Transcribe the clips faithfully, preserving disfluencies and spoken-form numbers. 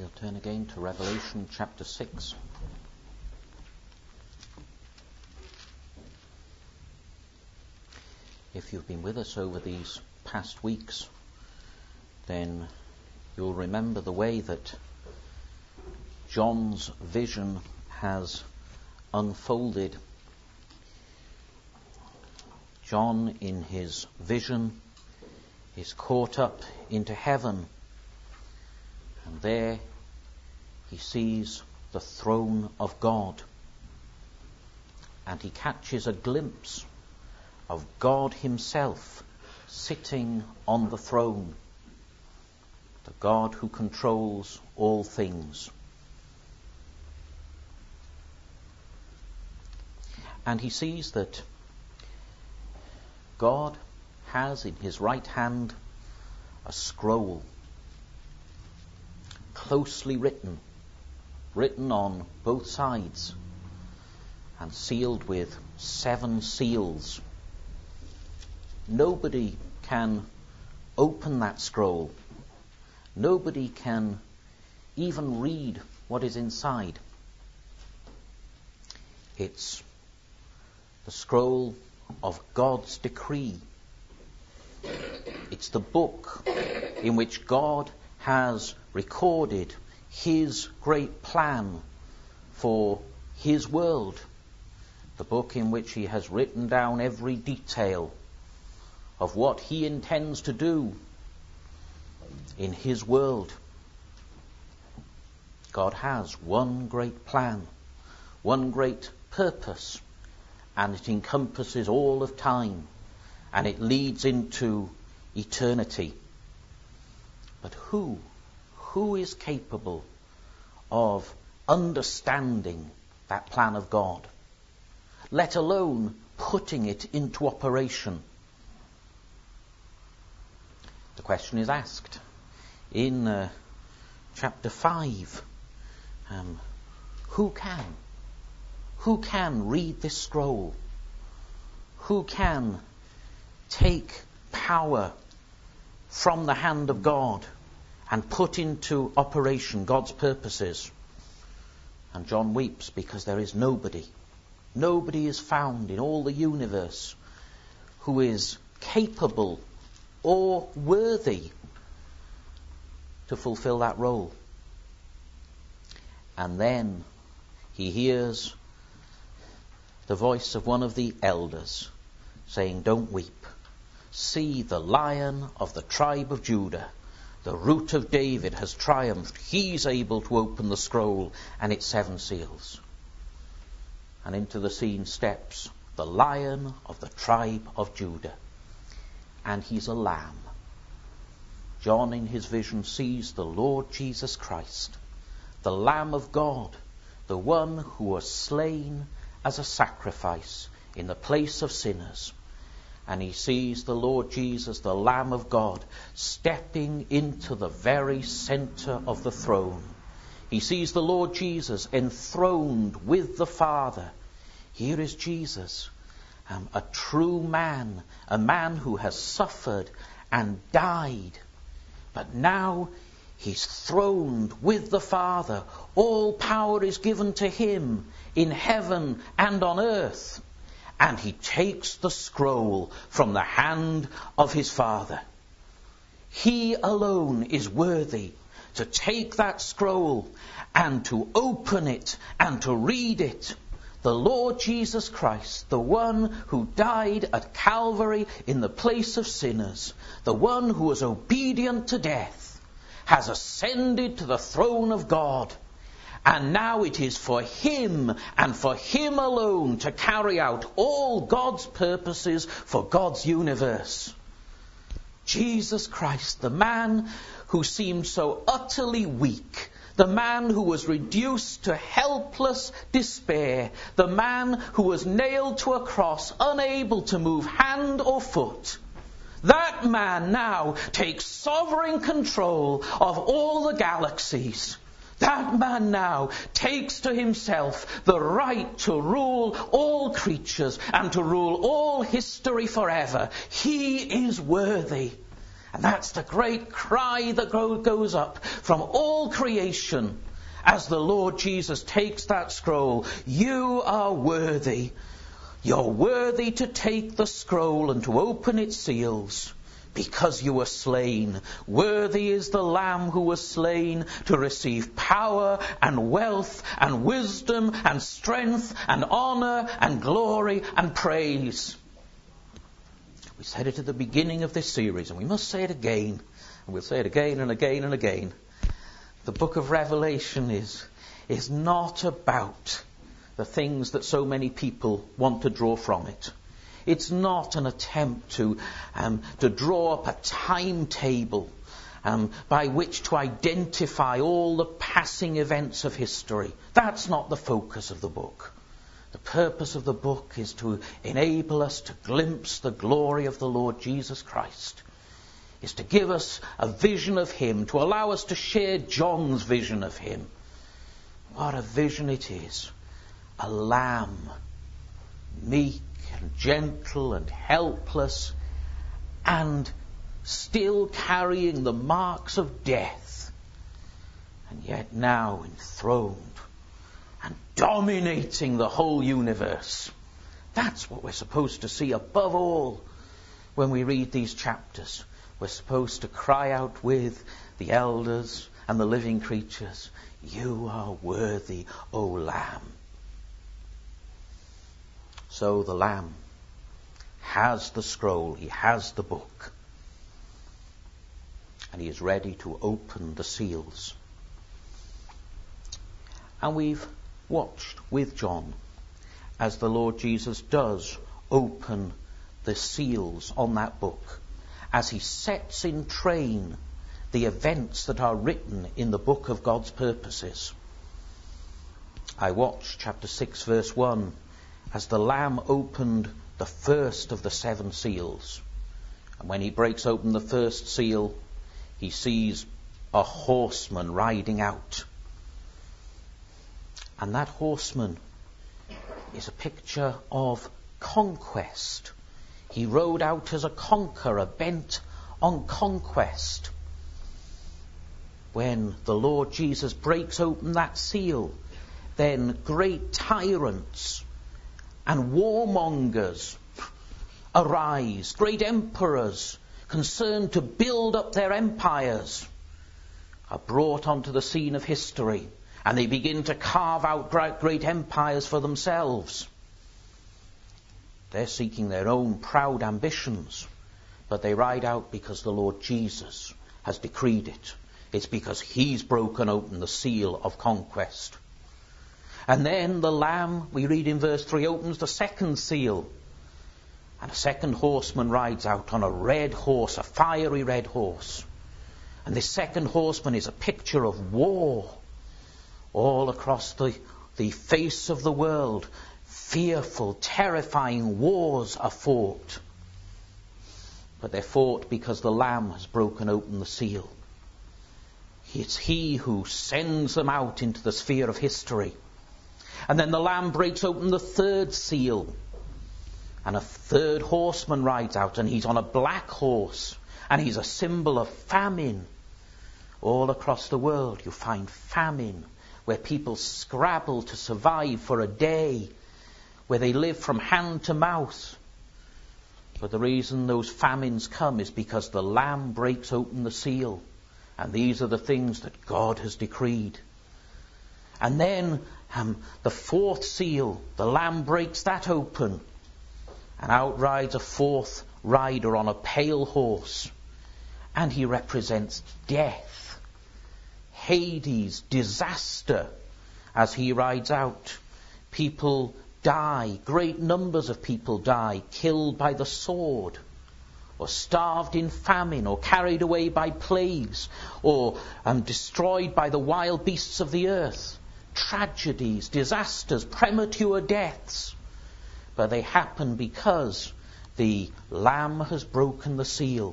We'll turn again to Revelation chapter six. If you've been with us over these past weeks, then you'll remember the way that John's vision has unfolded. John, in his vision, is caught up into heaven, and there he sees the throne of God, and he catches a glimpse of God himself sitting on the throne, the God who controls all things. And he sees that God has in his right hand a scroll, closely written, written on both sides, and sealed with seven seals. Nobody can open that scroll. Nobody can even read what is inside. It's the scroll of God's decree. It's the book in which God has recorded his great plan for his world. The book in which he has written down every detail of what he intends to do in his world. God has one great plan, one great purpose, and it encompasses all of time, and it leads into eternity. But who, who is capable of understanding that plan of God, let alone putting it into operation? The question is asked in uh, chapter five. Um, who can? Who can read this scroll? Who can take power from the hand of God and put into operation God's purposes? And John weeps because there is nobody. Nobody is found in all the universe who is capable or worthy to fulfill that role. And then he hears the voice of one of the elders saying, "Don't weep. See, the Lion of the tribe of Judah, the Root of David, has triumphed. He's able to open the scroll and its seven seals." And into the scene steps the Lion of the tribe of Judah. And he's a lamb. John in his vision sees the Lord Jesus Christ, the Lamb of God, the one who was slain as a sacrifice in the place of sinners. And he sees the Lord Jesus, the Lamb of God, stepping into the very center of the throne. He sees the Lord Jesus enthroned with the Father. Here is Jesus, um, a true man, a man who has suffered and died. But now he's throned with the Father. All power is given to him in heaven and on earth. And he takes the scroll from the hand of his Father. He alone is worthy to take that scroll and to open it and to read it. The Lord Jesus Christ, the one who died at Calvary in the place of sinners, the one who was obedient to death, has ascended to the throne of God. And now it is for him and for him alone to carry out all God's purposes for God's universe. Jesus Christ, the man who seemed so utterly weak, the man who was reduced to helpless despair, the man who was nailed to a cross, unable to move hand or foot, that man now takes sovereign control of all the galaxies. That man now takes to himself the right to rule all creatures and to rule all history forever. He is worthy. And that's the great cry that goes up from all creation as the Lord Jesus takes that scroll. You are worthy. You're worthy to take the scroll and to open its seals, because you were slain. Worthy is the Lamb who was slain to receive power and wealth and wisdom and strength and honor and glory and praise. We said it at the beginning of this series, and we must say it again, and we'll say it again and again and again. The book of Revelation is, is not about the things that so many people want to draw from it. It's not an attempt to um, to draw up a timetable um, by which to identify all the passing events of history. That's not the focus of the book. The purpose of the book is to enable us to glimpse the glory of the Lord Jesus Christ. Is to give us a vision of him, to allow us to share John's vision of him. What a vision it is. A lamb, meek and gentle and helpless, and still carrying the marks of death, and yet now enthroned and dominating the whole universe. That's what we're supposed to see above all when we read these chapters. We're supposed to cry out with the elders and the living creatures, you are worthy, O Lamb. So the Lamb has the scroll, he has the book, and he is ready to open the seals. And we've watched with John as the Lord Jesus does open the seals on that book, as he sets in train the events that are written in the book of God's purposes. I watched chapter six verse one as the Lamb opened the first of the seven seals. And when he breaks open the first seal, he sees a horseman riding out. And that horseman is a picture of conquest. He rode out as a conqueror, bent on conquest. When the Lord Jesus breaks open that seal, then great tyrants and warmongers arise, great emperors concerned to build up their empires are brought onto the scene of history, and they begin to carve out great empires for themselves. They're seeking their own proud ambitions, but they ride out because the Lord Jesus has decreed it. It's because he's broken open the seal of conquest. And then the Lamb, we read in verse three, opens the second seal. And a second horseman rides out on a red horse, a fiery red horse. And this second horseman is a picture of war. All across the, the face of the world, fearful, terrifying wars are fought. But they're fought because the Lamb has broken open the seal. It's he who sends them out into the sphere of history. And then the Lamb breaks open the third seal. And a third horseman rides out, and he's on a black horse. And he's a symbol of famine. All across the world you find famine, where people scrabble to survive for a day, where they live from hand to mouth. But the reason those famines come is because the Lamb breaks open the seal. And these are the things that God has decreed. And then um, the fourth seal, the Lamb breaks that open. And out rides a fourth rider on a pale horse. And he represents death, Hades, disaster, as he rides out. People die, great numbers of people die, killed by the sword, or starved in famine, or carried away by plagues, or um, destroyed by the wild beasts of the earth. Tragedies, disasters, premature deaths. But they happen because the Lamb has broken the seal.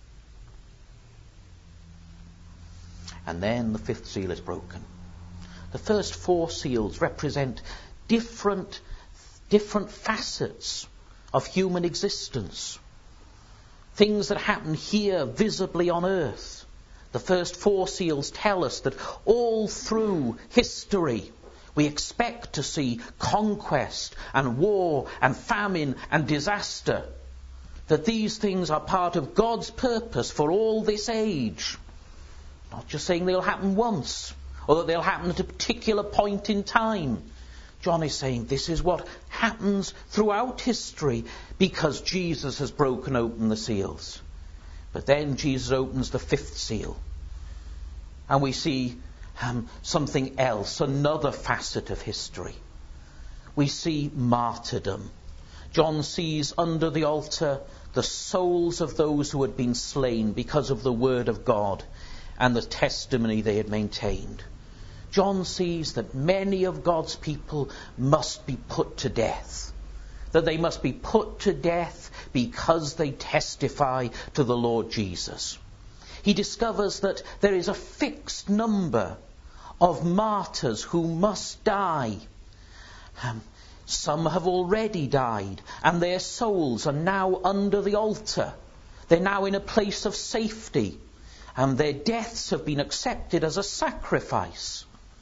And then the fifth seal is broken. The first four seals represent different, different facets of human existence. things that happen here visibly on earth. The first four seals tell us that all through history we expect to see conquest and war and famine and disaster. That these things are part of God's purpose for all this age. Not just saying they'll happen once, or that they'll happen at a particular point in time. John is saying this is what happens throughout history because Jesus has broken open the seals. But then Jesus opens the fifth seal. And we see um, something else, another facet of history. We see martyrdom. John sees under the altar the souls of those who had been slain because of the word of God and the testimony they had maintained. John sees that many of God's people must be put to death. That they must be put to death because they testify to the Lord Jesus. He discovers that there is a fixed number of martyrs who must die. Um, some have already died, and their souls are now under the altar. They're now in a place of safety, and their deaths have been accepted as a sacrifice.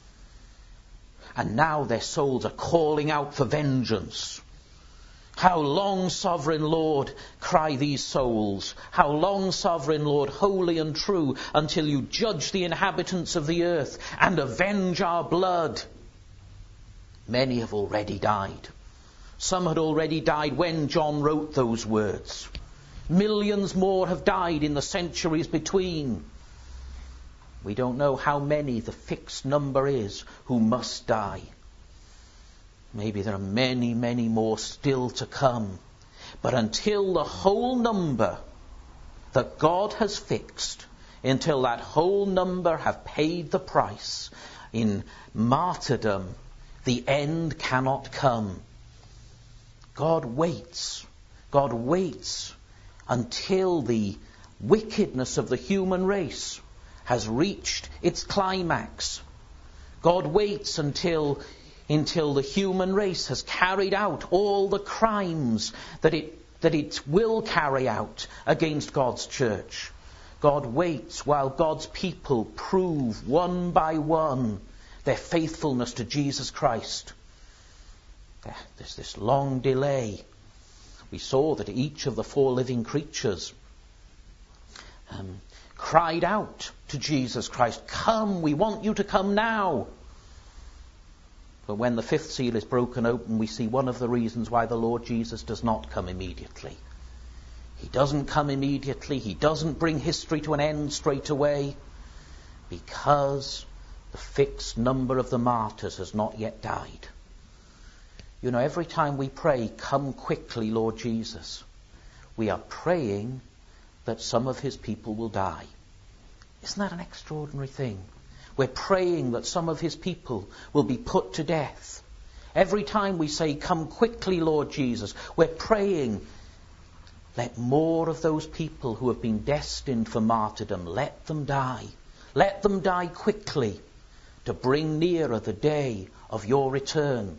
And now their souls are calling out for vengeance. How long, sovereign Lord, cry these souls. How long, sovereign Lord, holy and true, until you judge the inhabitants of the earth and avenge our blood. Many have already died. Some had already died when John wrote those words. Millions more have died in the centuries between. We don't know how many the fixed number is who must die. Maybe there are many, many more still to come. But until the whole number that God has fixed, until that whole number have paid the price in martyrdom, the end cannot come. God waits. God waits until the wickedness of the human race has reached its climax. God waits until until the human race has carried out all the crimes that it that it will carry out against God's church. God waits while God's people prove one by one their faithfulness to Jesus Christ. There's this long delay. We saw that each of the four living creatures um, cried out to Jesus Christ, "Come, we want you to come now." But when the fifth seal is broken open, we see one of the reasons why the Lord Jesus does not come immediately. He doesn't come immediately. He doesn't bring history to an end straight away, because the fixed number of the martyrs has not yet died. You know, every time we pray, "Come quickly, Lord Jesus," we are praying that some of his people will die. Isn't that an extraordinary thing? We're praying that some of his people will be put to death. Every time we say, "Come quickly, Lord Jesus," we're praying, let more of those people who have been destined for martyrdom, let them die. Let them die quickly to bring nearer the day of your return.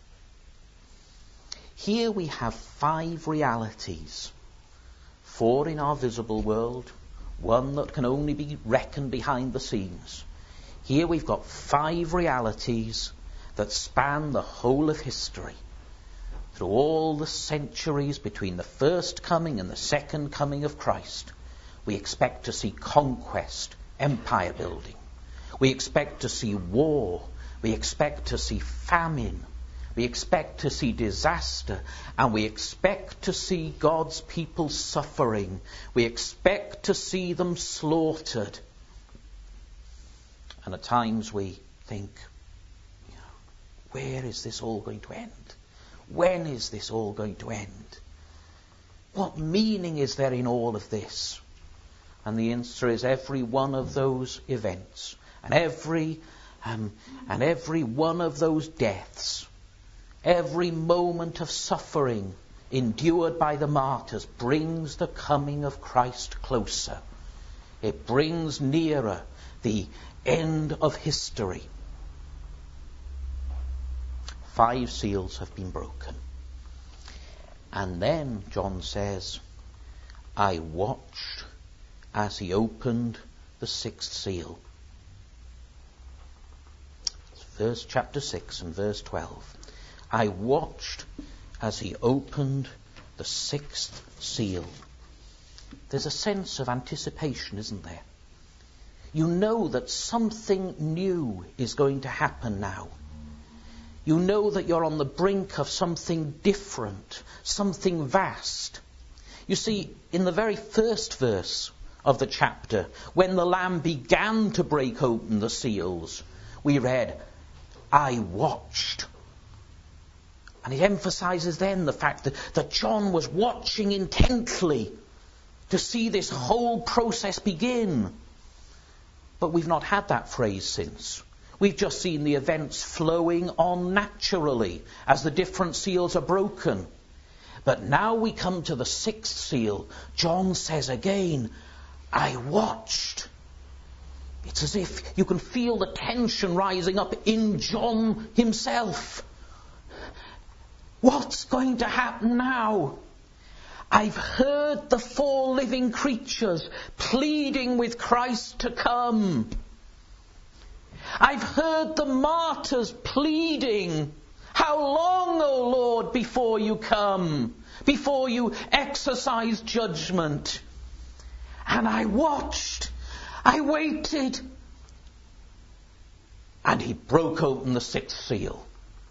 Here we have five realities. Four in our visible world, one that can only be reckoned behind the scenes. Here we've got five realities that span the whole of history. Through all the centuries between the first coming and the second coming of Christ, we expect to see conquest, empire building. We expect to see war. We expect to see famine. We expect to see disaster. And we expect to see God's people suffering. We expect to see them slaughtered. And at times we think, you know, where is this all going to end? When is this all going to end? What meaning is there in all of this? And the answer is every one of those events and every um, and every one of those deaths, every moment of suffering endured by the martyrs brings the coming of Christ closer. It brings nearer the end of history. Five seals have been broken. And then, John says, I watched as he opened the sixth seal. Verse chapter six and verse twelve. I watched as he opened the sixth seal. There's a sense of anticipation, isn't there? You know that something new is going to happen now. You know that you're on the brink of something different, something vast. You see, in the very first verse of the chapter, when the Lamb began to break open the seals, we read, I watched. And it emphasizes then the fact that, that John was watching intently to see this whole process begin. But we've not had that phrase since. We've just seen the events flowing on naturally as the different seals are broken. But now we come to the sixth seal. John says again, I watched. It's as if you can feel the tension rising up in John himself. What's going to happen now? I've heard the four living creatures pleading with Christ to come. I've heard the martyrs pleading, how long, O Lord, before you come, before you exercise judgment? And I watched, I waited, and he broke open the sixth seal.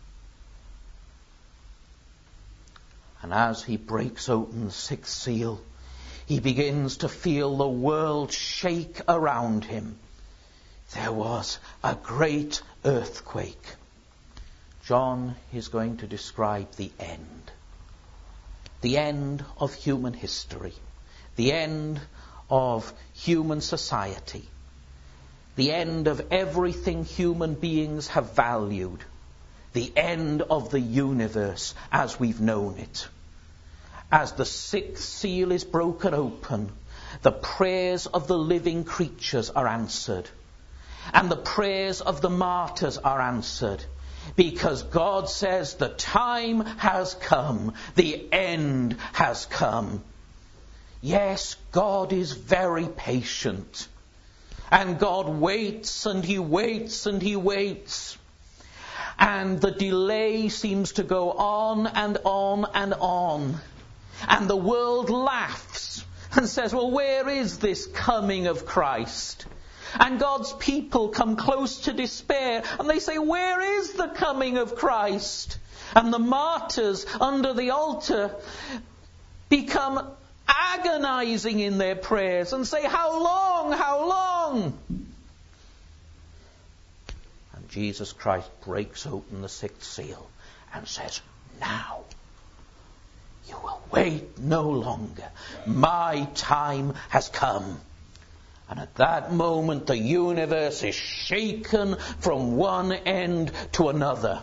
And as he breaks open the sixth seal, he begins to feel the world shake around him. There was a great earthquake. John is going to describe the end. The end of human history. The end of human society. The end of everything human beings have valued. The end of the universe as we've known it. As the sixth seal is broken open, the prayers of the living creatures are answered. And the prayers of the martyrs are answered. Because God says the time has come. The end has come. Yes, God is very patient. And God waits and he waits and he waits. And the delay seems to go on and on and on. And the world laughs and says, well, where is this coming of Christ? And God's people come close to despair and they say, where is the coming of Christ? And the martyrs under the altar become agonizing in their prayers and say, how long, how long? And Jesus Christ breaks open the sixth seal and says, now. You will wait no longer. My time has come. And at that moment, the universe is shaken from one end to another.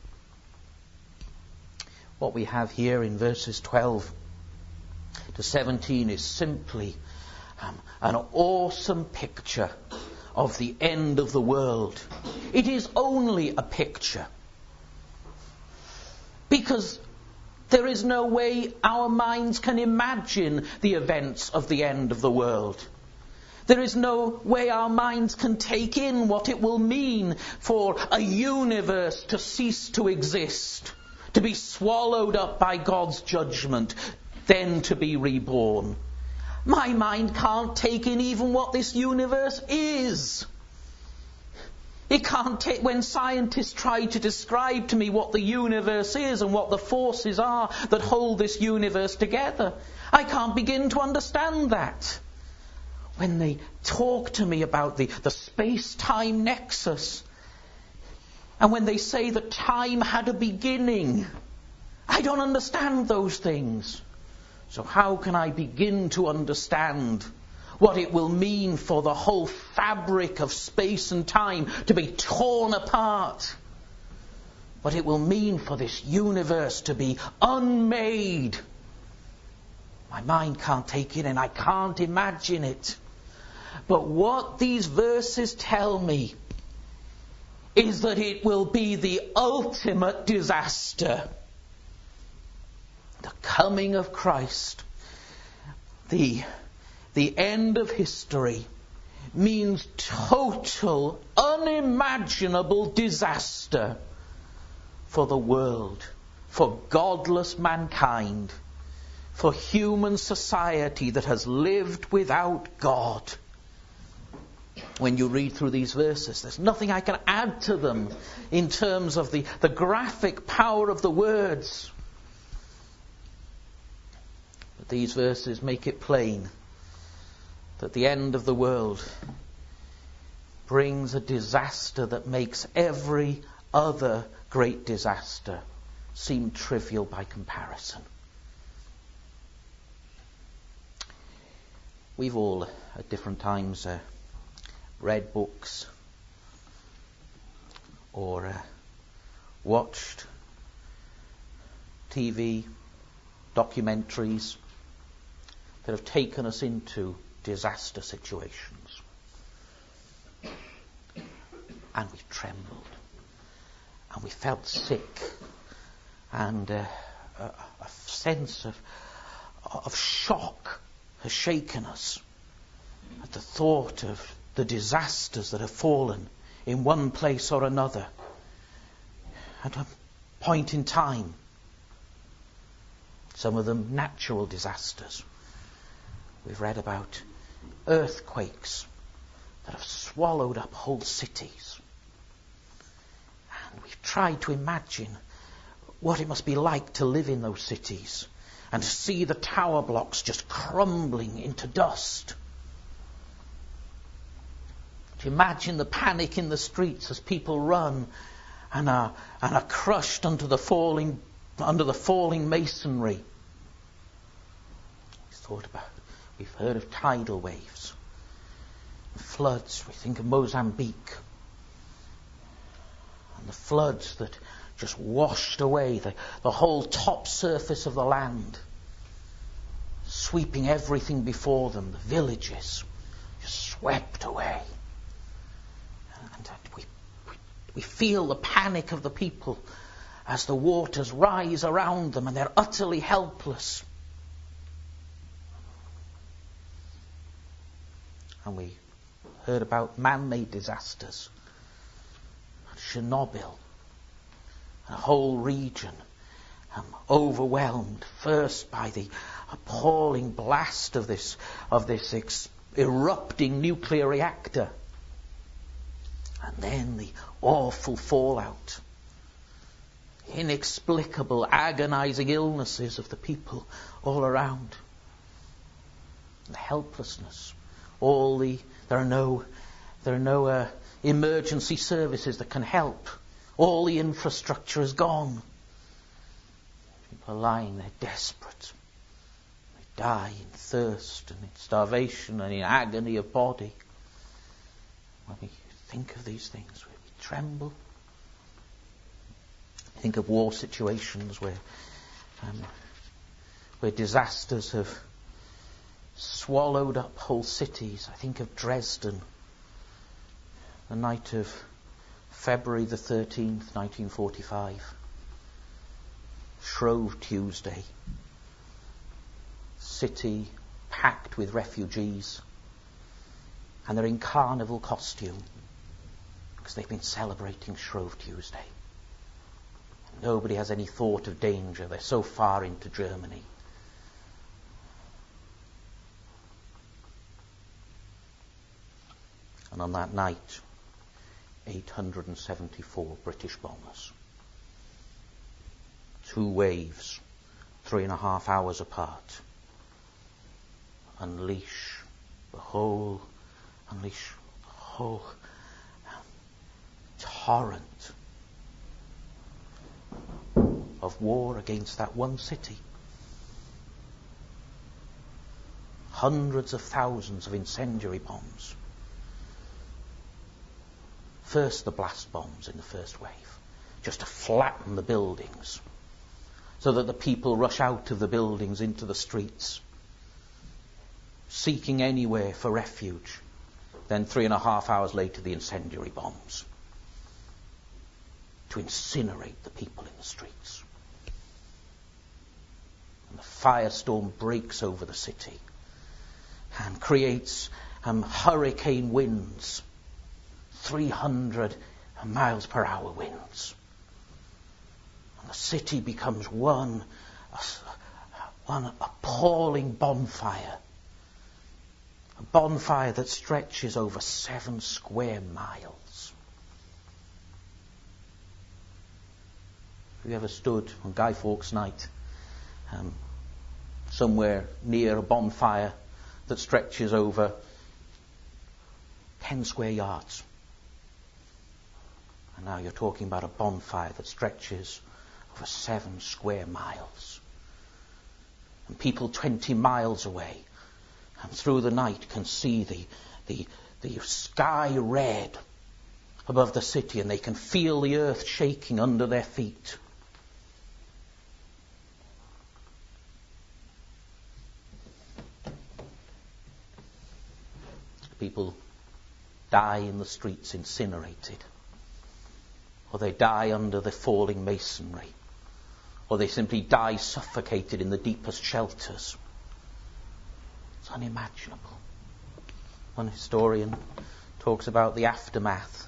What we have here in verses twelve to seventeen is simply um, an awesome picture of the end of the world. It is only a picture. Because there is no way our minds can imagine the events of the end of the world. There is no way our minds can take in what it will mean for a universe to cease to exist, to be swallowed up by God's judgment, then to be reborn. My mind can't take in even what this universe is. It can't take, when scientists try to describe to me what the universe is and what the forces are that hold this universe together, I can't begin to understand that. When they talk to me about the, the space-time nexus, and when they say that time had a beginning, I don't understand those things. So how can I begin to understand what it will mean for the whole fabric of space and time to be torn apart? What it will mean for this universe to be unmade? My mind can't take it and I can't imagine it. But what these verses tell me is that it will be the ultimate disaster. The coming of Christ. the, the end of history means total, unimaginable disaster for the world, for godless mankind, for human society that has lived without God. When you read through these verses, there's nothing I can add to them in terms of the, the graphic power of the words. But these verses make it plain that the end of the world brings a disaster that makes every other great disaster seem trivial by comparison. We've all, at different times, uh, read books or uh, watched T V documentaries that have taken us into disaster situations. And we trembled. And we felt sick. And uh, a, a sense of, of shock has shaken us at the thought of the disasters that have fallen in one place or another at a point in time. Some of them natural disasters. We've read about earthquakes that have swallowed up whole cities. And we've tried to imagine what it must be like to live in those cities and to see the tower blocks just crumbling into dust. To imagine the panic in the streets as people run and are, and are crushed under the falling under the falling masonry. We thought about We've heard of tidal waves, floods. We think of Mozambique and the floods that just washed away the, the whole top surface of the land, sweeping everything before them. The villages just swept away. And we, we, we feel the panic of the people as the waters rise around them and they're utterly helpless. And we heard about man-made disasters. Chernobyl, a whole region um, overwhelmed first by the appalling blast of this of this ex- erupting nuclear reactor, and then the awful fallout, inexplicable, agonizing illnesses of the people all around, the helplessness. All the there are no there are no uh, emergency services that can help. All the infrastructure is gone. People are lying there desperate. They die in thirst and in starvation and in agony of body. When we think of these things, we tremble. Think of war situations where um, where disasters have swallowed up whole cities. I think of Dresden, the night of February the thirteenth, nineteen forty-five. Shrove Tuesday. City packed with refugees. And they're in carnival costume because they've been celebrating Shrove Tuesday. Nobody has any thought of danger. They're so far into Germany. And on that night, eight hundred seventy-four British bombers. Two waves, three and a half hours apart. Unleash the whole, unleash the whole torrent of war against that one city. Hundreds of thousands of incendiary bombs. First the blast bombs in the first wave, just to flatten the buildings, so that the people rush out of the buildings into the streets, seeking anywhere for refuge. Then three and a half hours later, the incendiary bombs, to incinerate the people in the streets. And the firestorm breaks over the city, and creates um, hurricane winds, three hundred miles per hour winds. And the city becomes one, one appalling bonfire. A bonfire that stretches over seven square miles. Have you ever stood on Guy Fawkes Night um, somewhere near a bonfire that stretches over ten square yards? And now you're talking about a bonfire that stretches over seven square miles. And people twenty miles away and through the night can see the, the, the sky red above the city, and they can feel the earth shaking under their feet. People die in the streets incinerated, or they die under the falling masonry, or they simply die suffocated in the deepest shelters. It's unimaginable. One historian talks about the aftermath.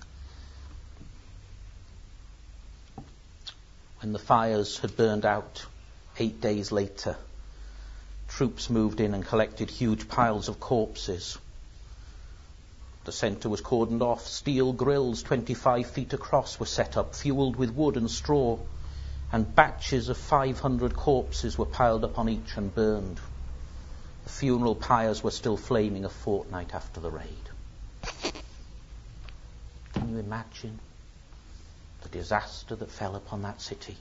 When the fires had burned out eight days later, troops moved in and collected huge piles of corpses. The centre was cordoned off. Steel grills twenty-five feet across were set up, fuelled with wood and straw, and batches of five hundred corpses were piled up on each and burned. The funeral pyres were still flaming a fortnight after the raid. Can you imagine the disaster that fell upon that city?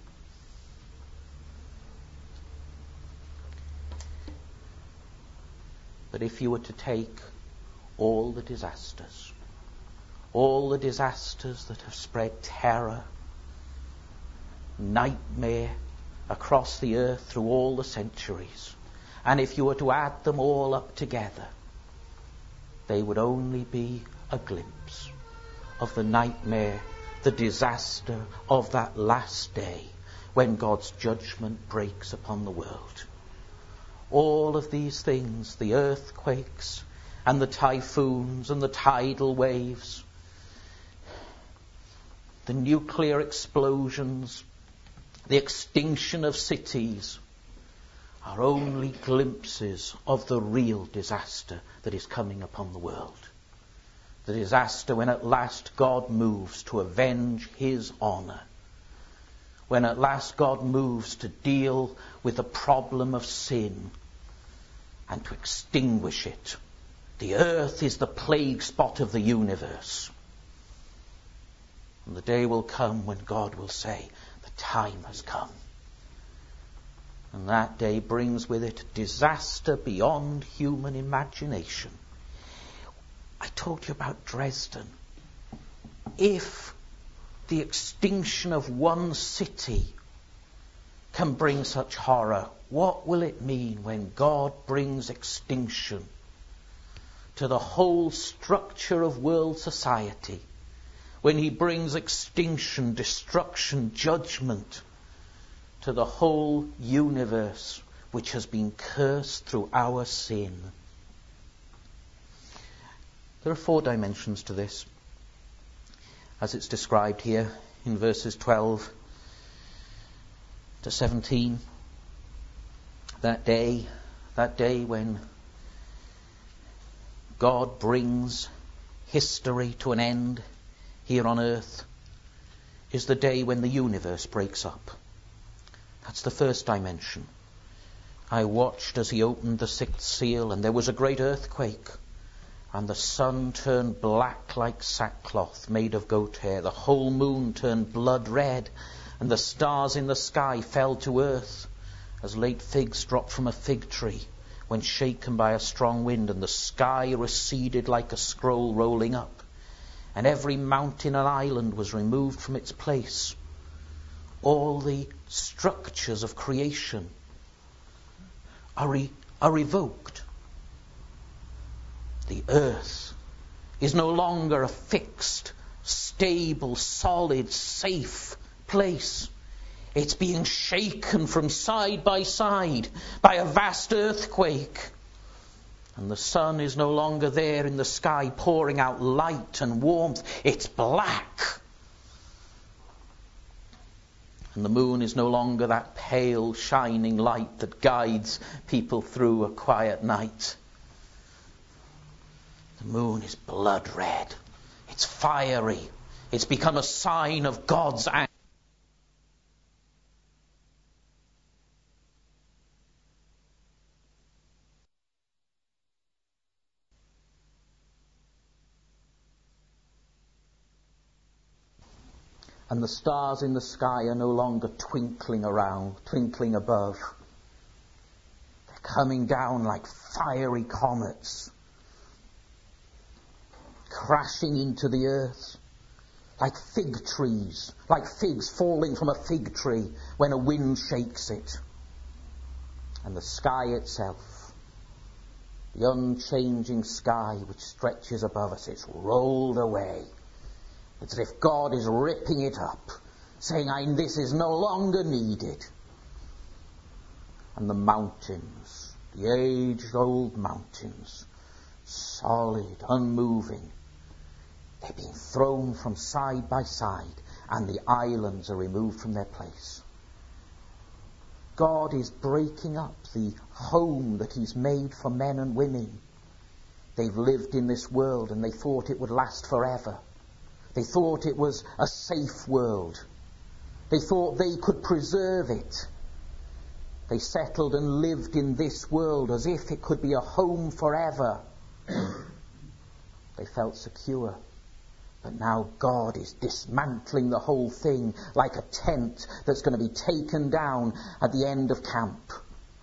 But if you were to take all the disasters, all the disasters that have spread terror, nightmare across the earth through all the centuries, and if you were to add them all up together, they would only be a glimpse of the nightmare, the disaster of that last day when God's judgment breaks upon the world. All of these things, the earthquakes and the typhoons and the tidal waves, the nuclear explosions, the extinction of cities, are only glimpses of the real disaster that is coming upon the world. The disaster when at last God moves to avenge his honour. When at last God moves to deal with the problem of sin and to extinguish it. The earth is the plague spot of the universe. And the day will come when God will say, the time has come. And that day brings with it disaster beyond human imagination. I told you about Dresden. If the extinction of one city can bring such horror, what will it mean when God brings extinction to the whole structure of world society? When he brings extinction, destruction, judgment to the whole universe which has been cursed through our sin. There are four dimensions to this, as it's described here in verses twelve to seventeen. That day, that day when God brings history to an end here on earth, is the day when the universe breaks up. That's the first dimension. I watched as he opened the sixth seal, and there was a great earthquake, and the sun turned black like sackcloth made of goat hair. The whole moon turned blood red, and the stars in the sky fell to earth as late figs drop from a fig tree when shaken by a strong wind, and the sky receded like a scroll rolling up, and every mountain and island was removed from its place. All the structures of creation are, re- are revoked. The earth is no longer a fixed, stable, solid, safe place. It's being shaken from side by side by a vast earthquake. And the sun is no longer there in the sky pouring out light and warmth. It's black. And the moon is no longer that pale, shining light that guides people through a quiet night. The moon is blood red. It's fiery. It's become a sign of God's anger. And the stars in the sky are no longer twinkling around, twinkling above. They're coming down like fiery comets, crashing into the earth, like fig trees, like figs falling from a fig tree when a wind shakes it. And the sky itself, the unchanging sky which stretches above us, it's rolled away. It's as if God is ripping it up, saying, I, this is no longer needed. And the mountains, the age-old mountains, solid, unmoving, they're being thrown from side by side, and the islands are removed from their place. God is breaking up the home that he's made for men and women. They've lived in this world and they thought it would last forever. They thought it was a safe world. They thought they could preserve it. They settled and lived in this world as if it could be a home forever. They felt secure. But now God is dismantling the whole thing like a tent that's going to be taken down at the end of camp.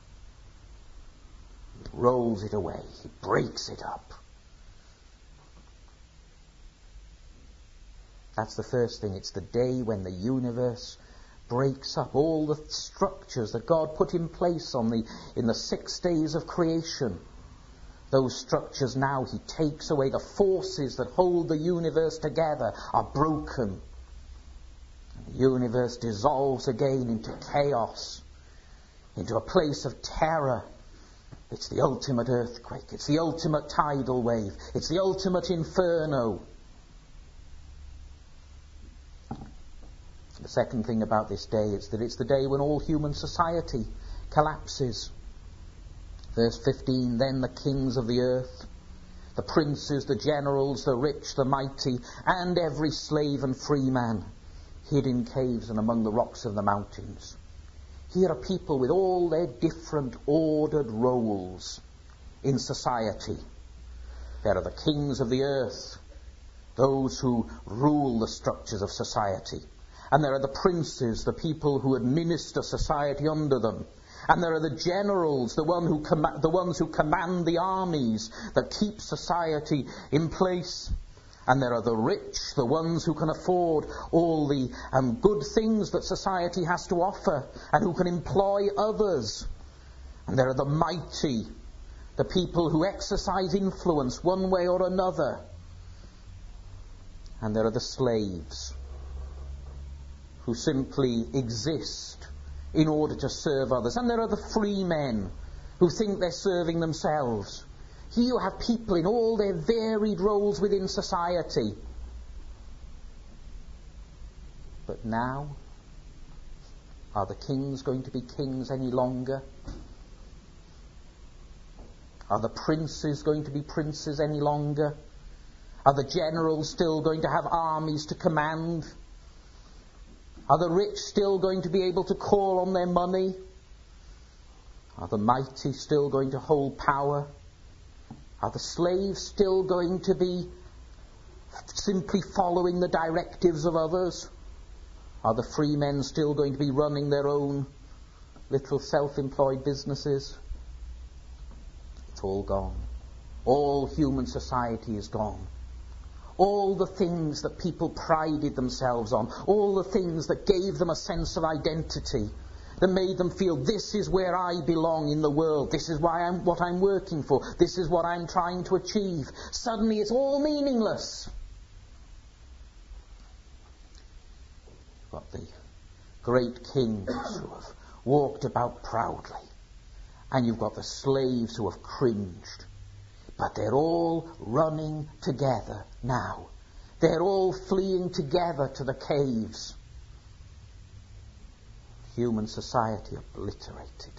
He rolls it away. He breaks it up. That's the first thing. It's the day when the universe breaks up all the structures that God put in place on the in the six days of creation. Those structures now he takes away. The forces that hold the universe together are broken. And the universe dissolves again into chaos, into a place of terror. It's the ultimate earthquake. It's the ultimate tidal wave. It's the ultimate inferno. The second thing about this day is that it's the day when all human society collapses. Verse fifteen, then the kings of the earth, the princes, the generals, the rich, the mighty, and every slave and free man, hid in caves and among the rocks of the mountains. Here are people with all their different ordered roles in society. There are the kings of the earth, those who rule the structures of society. And there are the princes, the people who administer society under them. And there are the generals, the, one who com- the ones who command the armies that keep society in place. And there are the rich, the ones who can afford all the um, good things that society has to offer and who can employ others. And there are the mighty, the people who exercise influence one way or another. And there are the slaves, who simply exist in order to serve others. And there are the free men who think they're serving themselves. Here you have people in all their varied roles within society. But now, are the kings going to be kings any longer? Are the princes going to be princes any longer? Are the generals still going to have armies to command? Are the rich still going to be able to call on their money? Are the mighty still going to hold power? Are the slaves still going to be simply following the directives of others? Are the free men still going to be running their own little self-employed businesses? It's all gone. All human society is gone. All the things that people prided themselves on, all the things that gave them a sense of identity, that made them feel this is where I belong in the world, this is why I'm what I'm working for, this is what I'm trying to achieve. Suddenly it's all meaningless. You've got the great kings who have walked about proudly, and you've got the slaves who have cringed But they're all running together now. They're all fleeing together to the caves. Human society obliterated.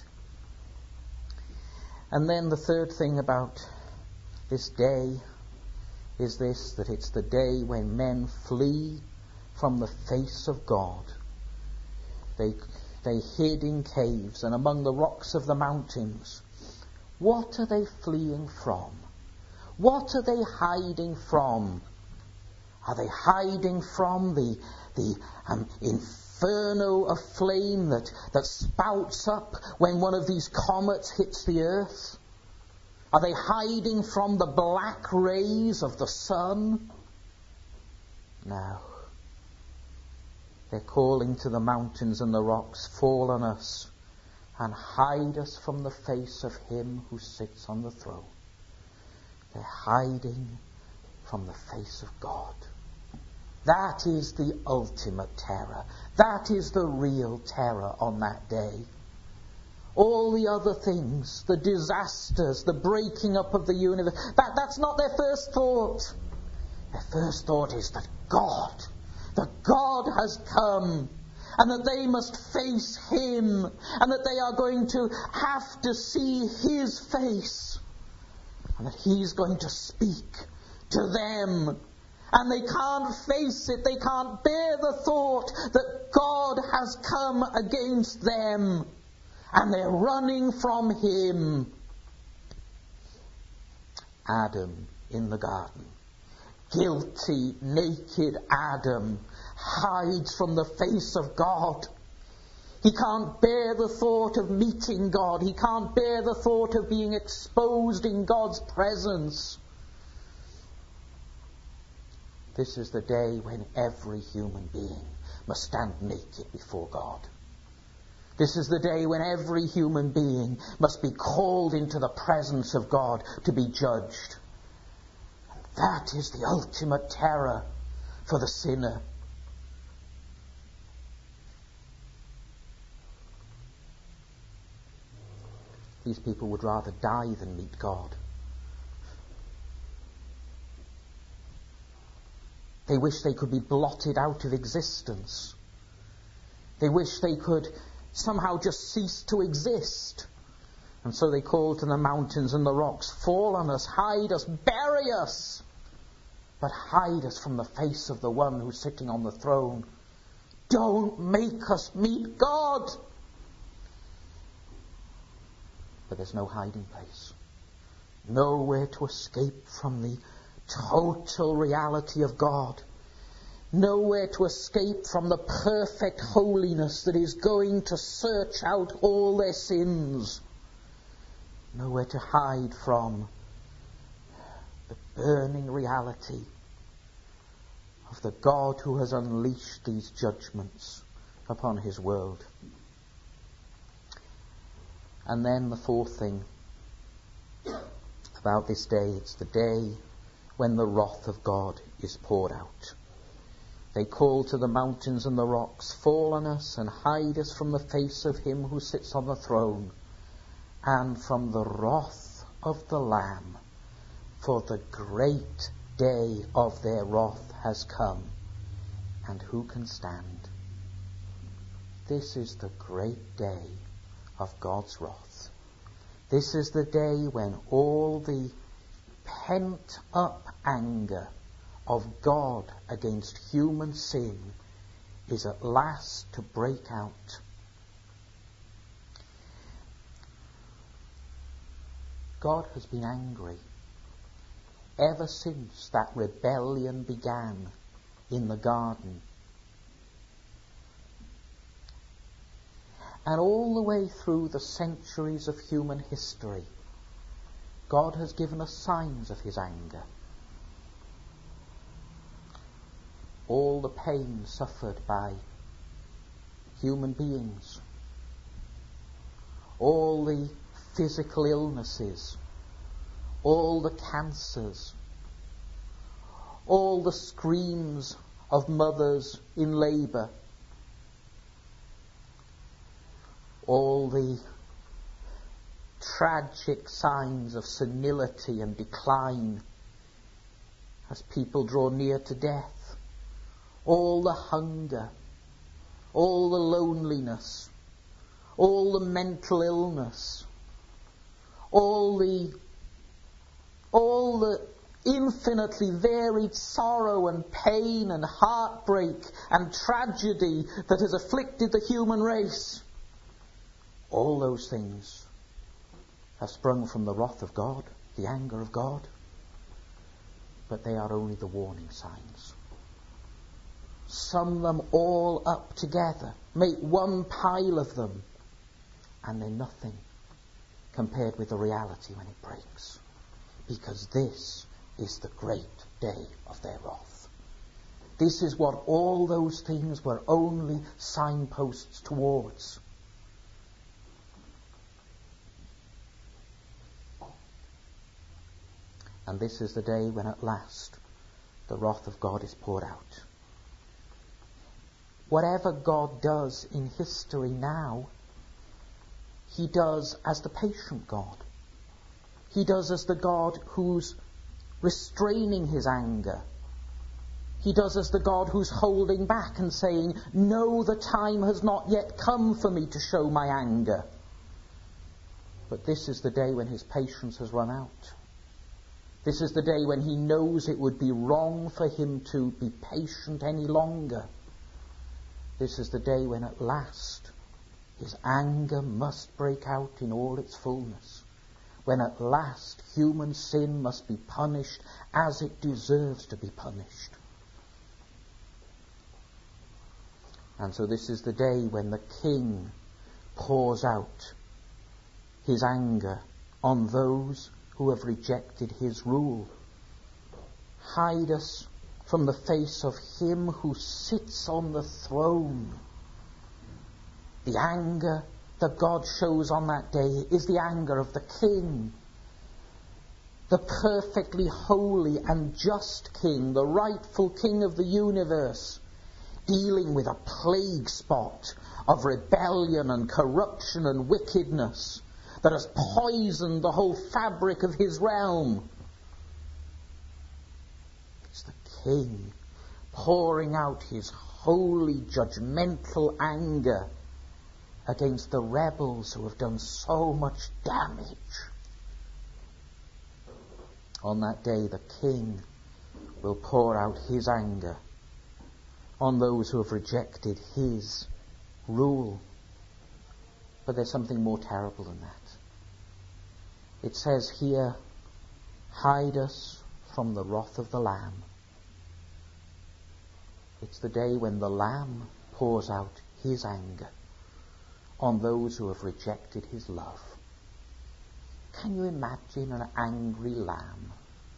And then the third thing about this day is this, that it's the day when men flee from the face of God. They, they hid in caves and among the rocks of the mountains. What are they fleeing from? What are they hiding from? Are they hiding from the, the um, inferno of flame that, that spouts up when one of these comets hits the earth? Are they hiding from the black rays of the sun? No. They're calling to the mountains and the rocks, fall on us and hide us from the face of him who sits on the throne. They're hiding from the face of God. That is the ultimate terror. That is the real terror on that day. All the other things, the disasters, the breaking up of the universe, that, that's not their first thought. Their first thought is that God, that God has come, and that they must face him, and that they are going to have to see his face, and that he's going to speak to them. And they can't face it, they can't bear the thought that God has come against them. And they're running from him. Adam in the garden. Guilty, naked Adam hides from the face of God. He can't bear the thought of meeting God. He can't bear the thought of being exposed in God's presence. This is the day when every human being must stand naked before God. This is the day when every human being must be called into the presence of God to be judged. And that is the ultimate terror for the sinner. These people would rather die than meet God. They wish they could be blotted out of existence. They wish they could somehow just cease to exist. And so they call to the mountains and the rocks, fall on us, hide us, bury us. But hide us from the face of the one who's sitting on the throne. Don't make us meet God. But there's no hiding place. Nowhere to escape from the total reality of God. Nowhere to escape from the perfect holiness that is going to search out all their sins. Nowhere to hide from the burning reality of the God who has unleashed these judgments upon his world. And then the fourth thing about this day, it's the day when the wrath of God is poured out. They call to the mountains and the rocks, fall on us and hide us from the face of him who sits on the throne and from the wrath of the Lamb, for the great day of their wrath has come, and who can stand? This is the great day of God's wrath. This is the day when all the pent-up anger of God against human sin is at last to break out. God has been angry ever since that rebellion began in the garden. And all the way through the centuries of human history, God has given us signs of his anger. All the pain suffered by human beings, all the physical illnesses, all the cancers, all the screams of mothers in labour, all the tragic signs of senility and decline as people draw near to death. All the hunger, all the loneliness, all the mental illness, all the all the infinitely varied sorrow and pain and heartbreak and tragedy that has afflicted the human race. All those things have sprung from the wrath of God, the anger of God. But they are only the warning signs. Sum them all up together, make one pile of them, and they're nothing compared with the reality when it breaks. Because this is the great day of their wrath. This is what all those things were only signposts towards. And this is the day when at last the wrath of God is poured out. Whatever God does in history now, he does as the patient God. He does as the God who's restraining his anger. He does as the God who's holding back and saying, no, the time has not yet come for me to show my anger. But this is the day when his patience has run out. This is the day when he knows it would be wrong for him to be patient any longer. This is the day when at last his anger must break out in all its fullness. When at last human sin must be punished as it deserves to be punished. And so this is the day when the King pours out his anger on those who have rejected his rule. Hide us from the face of him who sits on the throne. The anger that God shows on that day is the anger of the King, the perfectly holy and just King, the rightful King of the universe, dealing with a plague spot of rebellion and corruption and wickedness that has poisoned the whole fabric of his realm. It's the King pouring out his holy, judgmental anger against the rebels who have done so much damage. On that day, the King will pour out his anger on those who have rejected his rule. But there's something more terrible than that. It says here, hide us from the wrath of the Lamb. It's the day when the Lamb pours out his anger on those who have rejected his love. Can you imagine an angry lamb?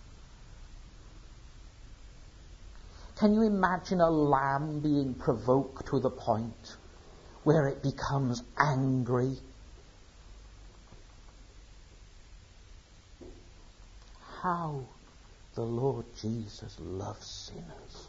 Can you imagine a lamb being provoked to the point where it becomes angry? How the Lord Jesus loves sinners.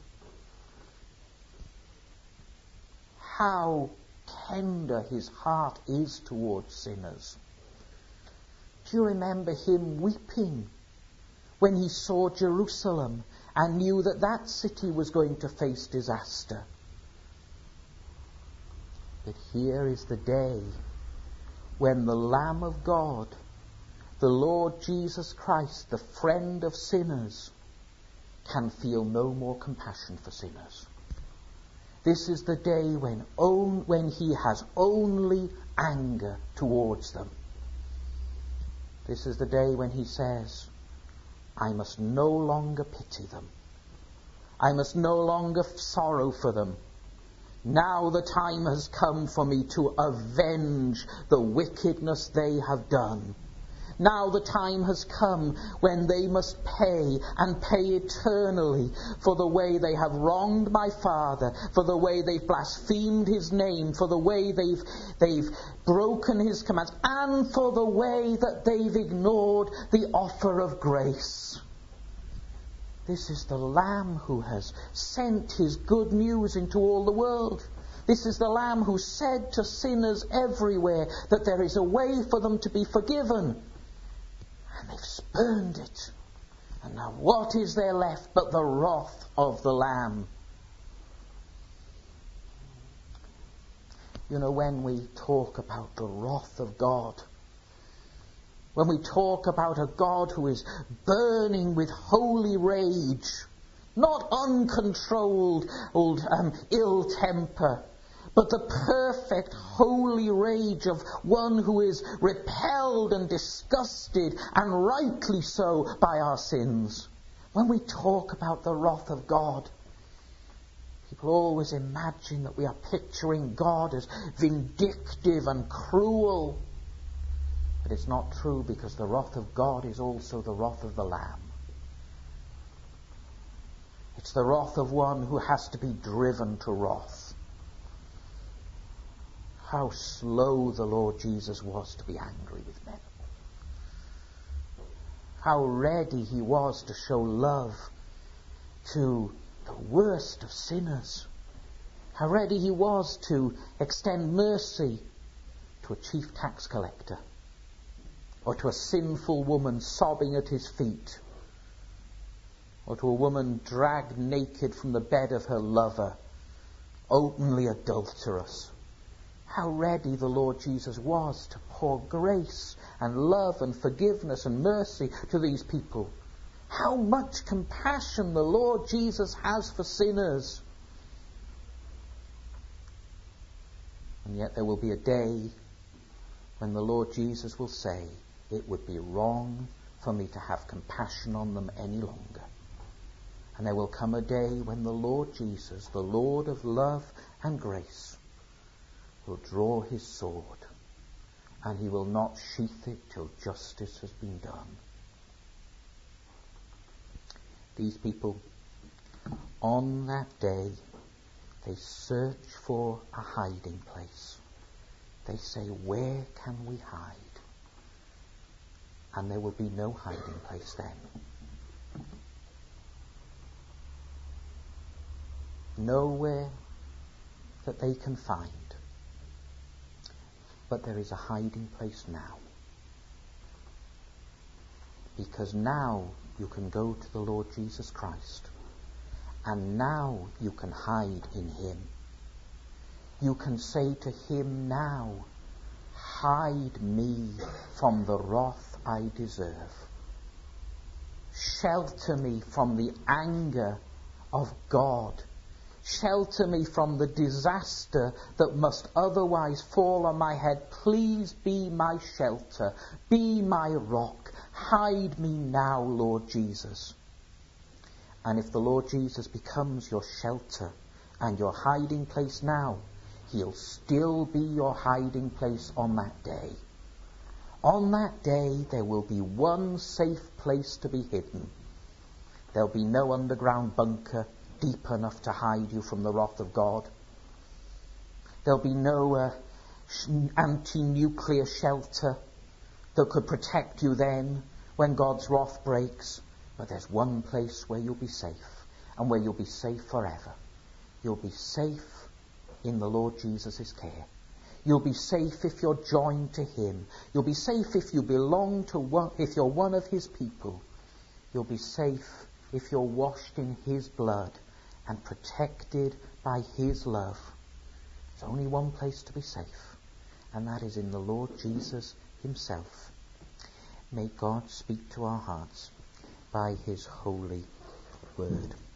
How tender his heart is towards sinners. Do you remember him weeping when he saw Jerusalem and knew that that city was going to face disaster? But here is the day when the Lamb of God, the Lord Jesus Christ, the friend of sinners, can feel no more compassion for sinners. This is the day when, on, when he has only anger towards them. This is the day when he says, I must no longer pity them. I must no longer sorrow for them. Now the time has come for me to avenge the wickedness they have done. Now the time has come when they must pay, and pay eternally, for the way they have wronged my Father, for the way they've blasphemed his name, for the way they've, they've broken his commands, and for the way that they've ignored the offer of grace. This is the Lamb who has sent his good news into all the world. This is the Lamb who said to sinners everywhere that there is a way for them to be forgiven. And they've spurned it. And now what is there left but the wrath of the Lamb? You know, when we talk about the wrath of God, when we talk about a God who is burning with holy rage, not uncontrolled old um, ill temper, but the perfect holy rage of one who is repelled and disgusted, and rightly so, by our sins. When we talk about the wrath of God, people always imagine that we are picturing God as vindictive and cruel. But it's not true, because the wrath of God is also the wrath of the Lamb. It's the wrath of one who has to be driven to wrath. How slow the Lord Jesus was to be angry with men. How ready he was to show love to the worst of sinners. How ready he was to extend mercy to a chief tax collector, or to a sinful woman sobbing at his feet, or to a woman dragged naked from the bed of her lover, openly adulterous. How ready the Lord Jesus was to pour grace and love and forgiveness and mercy to these people. How much compassion the Lord Jesus has for sinners. And yet there will be a day when the Lord Jesus will say, it would be wrong for me to have compassion on them any longer. And there will come a day when the Lord Jesus, the Lord of love and grace, will draw his sword, and he will not sheath it till justice has been done. These people, on that day, they search for a hiding place. They say, where can we hide? And there will be no hiding place then. Nowhere that they can find. But there is a hiding place now. Because now you can go to the Lord Jesus Christ. And now you can hide in him. You can say to him now, hide me from the wrath I deserve. Shelter me from the anger of God. Shelter me from the disaster that must otherwise fall on my head. Please be my shelter. Be my rock. Hide me now, Lord Jesus. And if the Lord Jesus becomes your shelter and your hiding place now, he'll still be your hiding place on that day. On that day, there will be one safe place to be hidden. There'll be no underground bunker deep enough to hide you from the wrath of God. There'll be no uh, anti-nuclear shelter that could protect you then when God's wrath breaks. But there's one place where you'll be safe, and where you'll be safe forever. You'll be safe in the Lord Jesus' care. You'll be safe if you're joined to him. You'll be safe if you belong to one, if you're one of his people. You'll be safe if you're washed in his blood and protected by his love. There's only one place to be safe, and that is in the Lord Jesus himself. May God speak to our hearts by his holy word.